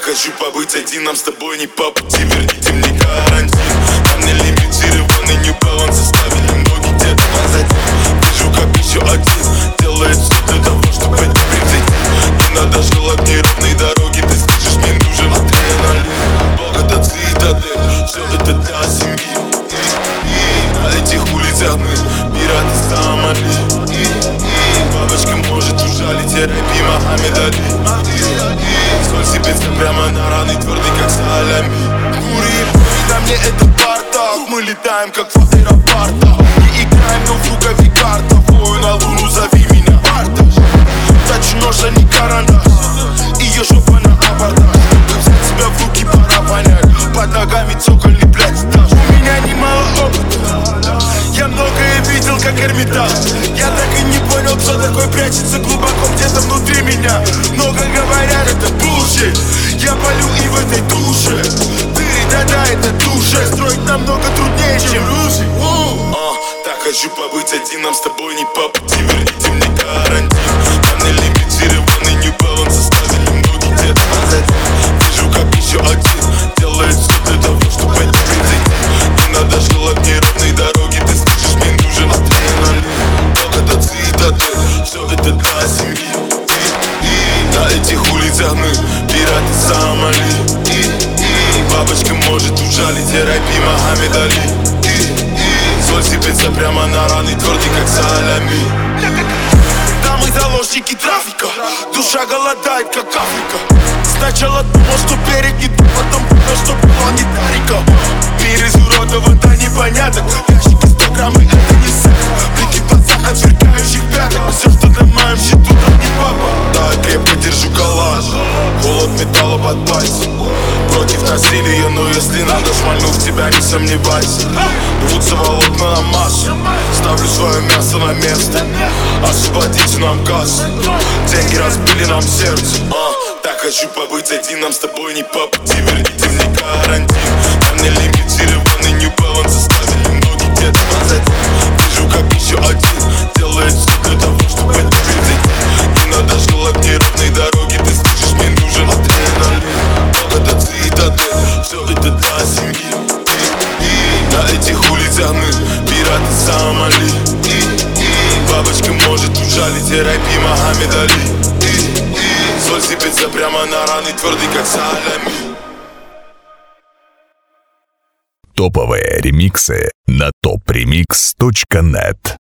хочу побыть один, нам с тобой не по пути. Верните мне карантин. Там не лимитированный New Balance, оставили ноги где-то позади. Вижу, как еще один делает все для того, чтобы не превзойти. Не надо желать неровной дороги, ты слышишь, мне нужен адреналин. Бог это цитадель, все это для семьи. На этих улицах мы пираты Сомали. Бабочка может ужалить, терапия Мохаммед Али. Соль сыпется прямо на раны, твердый как салями. Кури, на мне это бардак. Мы летаем как в аэропортах. Не играем, но в рукаве карта. Вою на луну, зови меня Арташ. Тачу нож, а не карандаш. Ее жопа на абордаж. Взять себя в руки, пора понять. Под ногами цокольный, блядь, этаж. У меня немало опыта. Я многое видел, как Эрмитаж. Я так и не понял, кто такой прячется глубоко где-то внутри меня. Много говорят, это bullshit. Я палю и в этой душе. Дыры, да-да, это душа. Строить намного труднее, чем Руси. Так хочу побыть один, нам с тобой не по пути. Верните мне карантин. Там не лимитированный New Balance, оставили ноги где-то позади. Вижу, как еще один делает все для того, чтобы это превзойти. Не надо желать неровной дороги, ты слышишь, мне нужен адреналин. Бог это цитадель, все это для семьи. И на этих улицах мы пираты Сомали. Бабочка может ужалить, терапия Мохаммед Али. Соль сыпется прямо на раны, твердый как салями. Да, мы заложники трафика. Душа голодает, как Африка. Сначала думал, что берег не тут, потом понял, что было не Тарика. Мир изуродован до непоняток. Ящики 100 грамм и это не секс. Блики в глазах от сверкающих пяток. Все, что на моем счету, там не папа. Да, крепко держу коллаж. Холод металла под пальцем. Против насилия, но если надо, шмальну в тебя, не сомневайся. Рвутся волокна на массу. Ставлю свое мясо на место. Освободите нам кассу. Деньги разбили нам сердце. Так хочу побыть один, нам с тобой не по пути. Верните мне карантин. Там не лимитированный New Balance, оставили ноги где-то позади. Вижу, как еще один делает все для того, чтобы это превзойти. Не надо желать неровной дороги, ты слышишь, мне нужен адреналин. Бог это цитадель, все это для семьи. И на этих улицах мы пираты Сомали. Бабочка может ужалить, терапия Мохаммед Али. Соль сыпется прямо на раны, твердый как салями. Топовые ремиксы на topremix.net.